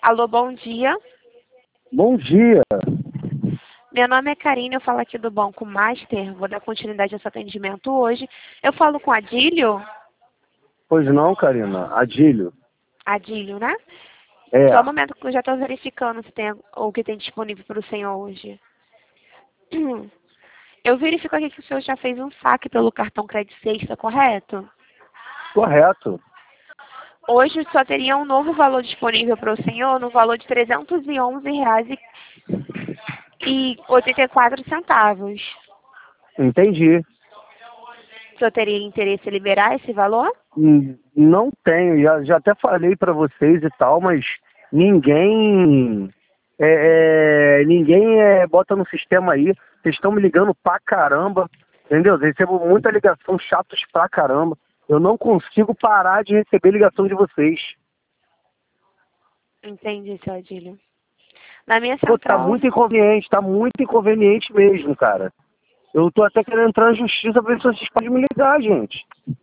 Alô, bom dia. Bom dia. Meu nome é Karine, eu falo aqui do Banco Master. Vou dar continuidade ao seu atendimento hoje. Eu falo com Adílio? Pois não, Karina. Adílio. Adílio, né? É. Só um momento que eu já estou verificando se tem o que tem disponível para o senhor hoje. Eu verifico aqui que o senhor já fez um saque pelo cartão Crédito Sexta, correto? Correto. Hoje só teria um novo valor disponível para o senhor, no valor de R$ 311,84. Entendi. O senhor teria interesse em liberar esse valor? Não tenho. Já até falei para vocês e tal, mas ninguém bota no sistema aí. Vocês estão me ligando pra caramba, entendeu? Eu recebo muita ligação, chatos pra caramba. Eu não consigo parar de receber ligação de vocês. Entendi, seu Adílio. Na minha Pô, tá central, muito inconveniente mesmo, cara. Eu tô até querendo entrar na justiça pra ver se vocês podem me ligar, gente.